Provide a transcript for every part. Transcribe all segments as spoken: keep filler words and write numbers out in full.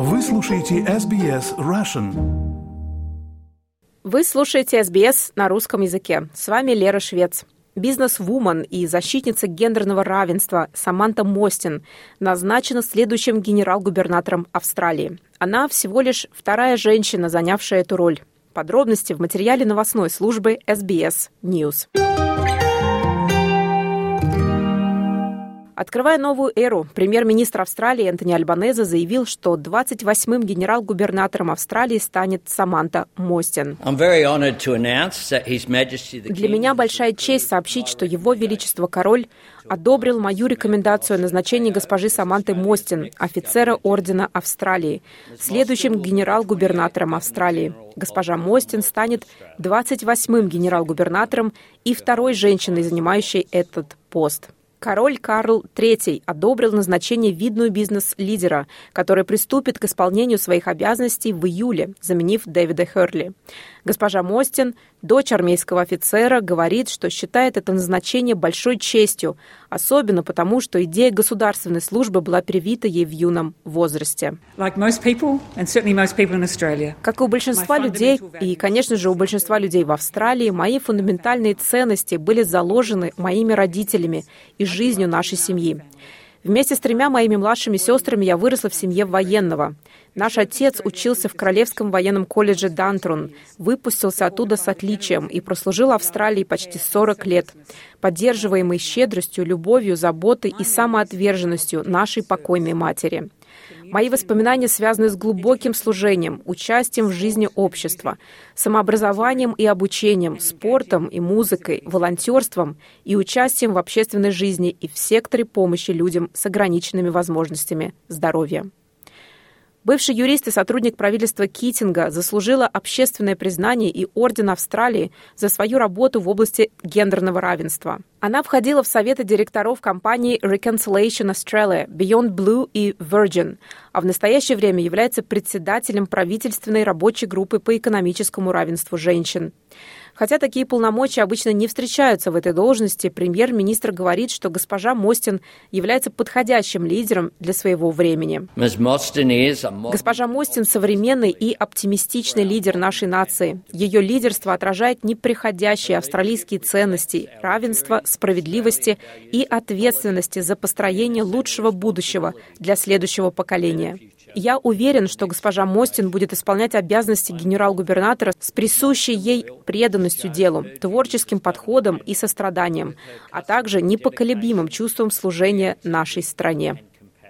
Вы слушаете эс би эс Russian. Вы слушаете эс би эс на русском языке. С вами Лера Швец. Бизнес-вумен и защитница гендерного равенства Саманта Мостин назначена следующим генерал-губернатором Австралии. Она всего лишь вторая женщина, занявшая эту роль. Подробности в материале новостной службы эс би эс News. Открывая новую эру, премьер-министр Австралии Энтони Альбанезе заявил, что двадцать восьмым генерал-губернатором Австралии станет Саманта Мостин. Для меня большая честь сообщить, что Его Величество Король одобрил мою рекомендацию о назначении госпожи Саманты Мостин, офицера Ордена Австралии, следующим генерал-губернатором Австралии. Госпожа Мостин станет двадцать восьмым генерал-губернатором и второй женщиной, занимающей этот пост. Король Карл третий одобрил назначение видного бизнес-лидера, который приступит к исполнению своих обязанностей в июле, заменив Дэвида Херли. Госпожа Мостин, дочь армейского офицера, говорит, что считает это назначение большой честью, особенно потому, что идея государственной службы была привита ей в юном возрасте. Как и у большинства людей, и, конечно же, у большинства людей в Австралии, мои фундаментальные ценности были заложены моими родителями и жизнью нашей семьи. Вместе с тремя моими младшими сестрами я выросла в семье военного. Наш отец учился в Королевском военном колледже Дантрун, выпустился оттуда с отличием и прослужил Австралии почти сорок лет, поддерживаемый щедростью, любовью, заботой и самоотверженностью нашей покойной матери. Мои воспоминания связаны с глубоким служением, участием в жизни общества, самообразованием и обучением, спортом и музыкой, волонтерством и участием в общественной жизни и в секторе помощи людям с ограниченными возможностями здоровья. Бывший юрист и сотрудник правительства Китинга заслужила общественное признание и Орден Австралии за свою работу в области гендерного равенства. Она входила в советы директоров компаний Reconciliation Australia, Beyond Blue и Virgin, а в настоящее время является председателем правительственной рабочей группы по экономическому равенству женщин. Хотя такие полномочия обычно не встречаются в этой должности, премьер-министр говорит, что госпожа Мостин является подходящим лидером для своего времени. Госпожа Мостин – современный и оптимистичный лидер нашей нации. Ее лидерство отражает непреходящие австралийские ценности – равенства, справедливости и ответственности за построение лучшего будущего для следующего поколения. Я уверен, что госпожа Мостин будет исполнять обязанности генерал-губернатора с присущей ей преданностью делу, творческим подходом и состраданием, а также непоколебимым чувством служения нашей стране.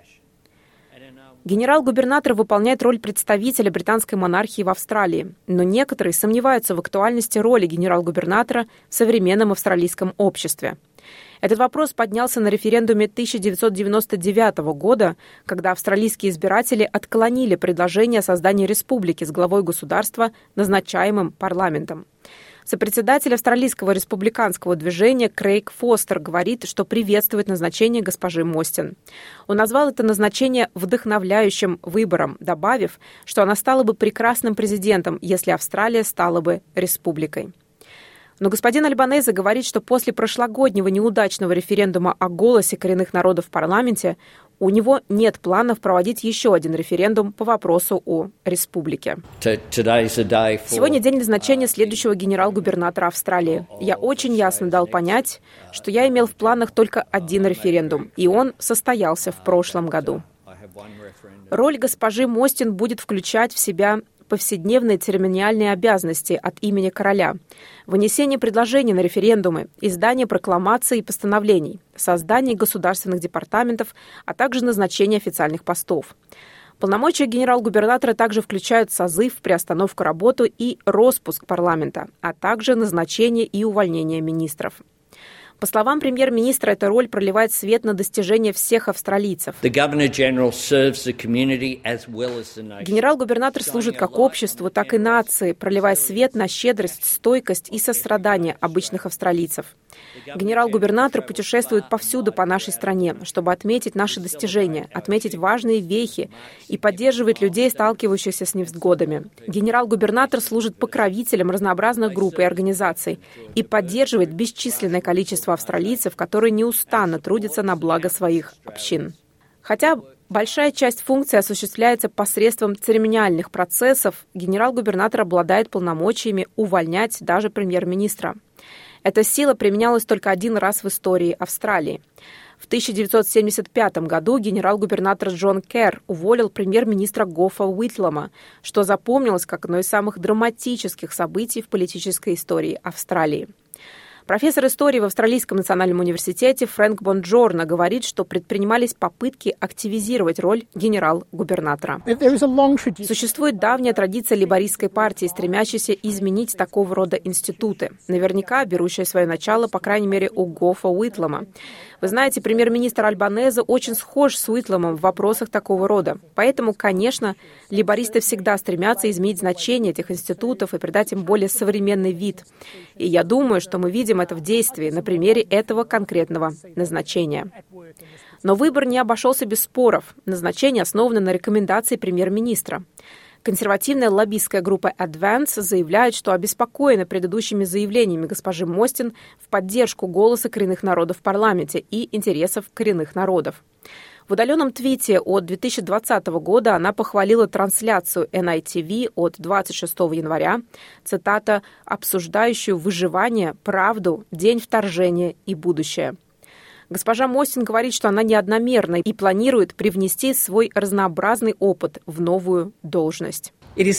Генерал-губернатор выполняет роль представителя британской монархии в Австралии, но некоторые сомневаются в актуальности роли генерал-губернатора в современном австралийском обществе. Этот вопрос поднялся на референдуме тысяча девятьсот девяносто девятого года, когда австралийские избиратели отклонили предложение о создании республики с главой государства, назначаемым парламентом. Сопредседатель австралийского республиканского движения Крейг Фостер говорит, что приветствует назначение госпожи Мостин. Он назвал это назначение вдохновляющим выбором, добавив, что она стала бы прекрасным президентом, если Австралия стала бы республикой. Но господин Альбанезе говорит, что после прошлогоднего неудачного референдума о голосе коренных народов в парламенте у него нет планов проводить еще один референдум по вопросу о республике. Сегодня день назначения следующего генерал-губернатора Австралии. Я очень ясно дал понять, что я имел в планах только один референдум, и он состоялся в прошлом году. Роль госпожи Мостин будет включать в себя повседневные церемониальные обязанности от имени короля, вынесение предложений на референдумы, издание прокламаций и постановлений, создание государственных департаментов, а также назначение официальных постов. Полномочия генерал-губернатора также включают созыв, приостановку работы и распуск парламента, а также назначение и увольнение министров. По словам премьер-министра, эта роль проливает свет на достижения всех австралийцев. Генерал-губернатор служит как обществу, так и нации, проливая свет на щедрость, стойкость и сострадание обычных австралийцев. Генерал-губернатор путешествует повсюду по нашей стране, чтобы отметить наши достижения, отметить важные вехи и поддерживать людей, сталкивающихся с невзгодами. Генерал-губернатор служит покровителем разнообразных групп и организаций и поддерживает бесчисленное количество австралийцев, которые неустанно трудятся на благо своих общин. Хотя Большая часть функций осуществляется посредством церемониальных процессов. Генерал-губернатор обладает полномочиями увольнять даже премьер-министра. Эта сила применялась только один раз в истории Австралии. В тысяча девятьсот семьдесят пятом году генерал-губернатор Джон Керр уволил премьер-министра Гоффа Уитлома, что запомнилось как одно из самых драматических событий в политической истории Австралии. Профессор истории в Австралийском национальном университете Фрэнк Бонджорно говорит, что предпринимались попытки активизировать роль генерал-губернатора. Существует давняя традиция лейбористской партии, стремящейся изменить такого рода институты, наверняка берущая свое начало, по крайней мере, у Гоффа Уитлома. Вы знаете, премьер-министр Альбанезе очень схож с Уитломом в вопросах такого рода. Поэтому, конечно, лейбористы всегда стремятся изменить значение этих институтов и придать им более современный вид. И я думаю, что мы видим это в действии на примере этого конкретного назначения. Но выбор не обошелся без споров. Назначение основано на рекомендации премьер-министра. Консервативная лоббистская группа Advance заявляет, что обеспокоена предыдущими заявлениями госпожи Мостин в поддержку голоса коренных народов в парламенте и интересов коренных народов. В удаленном твите от две тысячи двадцатого года она похвалила трансляцию эн ай ти ви от двадцать шестого января, цитата, «обсуждающую выживание, правду, день вторжения и будущее». Госпожа Мостин говорит, что она неодномерна и планирует привнести свой разнообразный опыт в новую должность.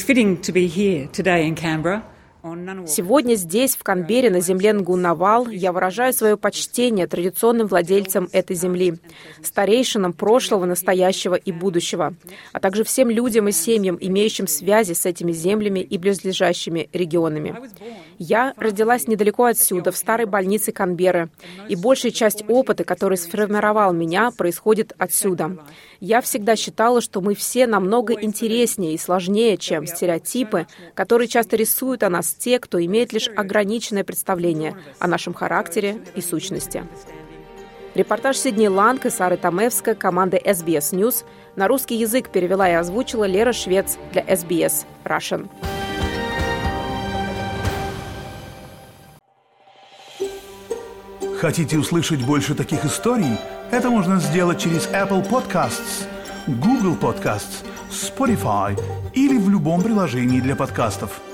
Сегодня здесь, в Канберре, на земле Нгунавал, я выражаю свое почтение традиционным владельцам этой земли, старейшинам прошлого, настоящего и будущего, а также всем людям и семьям, имеющим связи с этими землями и близлежащими регионами. Я родилась недалеко отсюда, в старой больнице Канберры, и большая часть опыта, который сформировал меня, происходит отсюда. Я всегда считала, что мы все намного интереснее и сложнее, чем стереотипы, которые часто рисуют о нас те, кто имеет лишь ограниченное представление о нашем характере и сущности. Репортаж Сидни Ланг и Сары Томевска команды эс би эс News на русский язык перевела и озвучила Лера Швец для эс би эс Russian. Хотите услышать больше таких историй? Это можно сделать через Apple Podcasts, Google Podcasts, Spotify или в любом приложении для подкастов.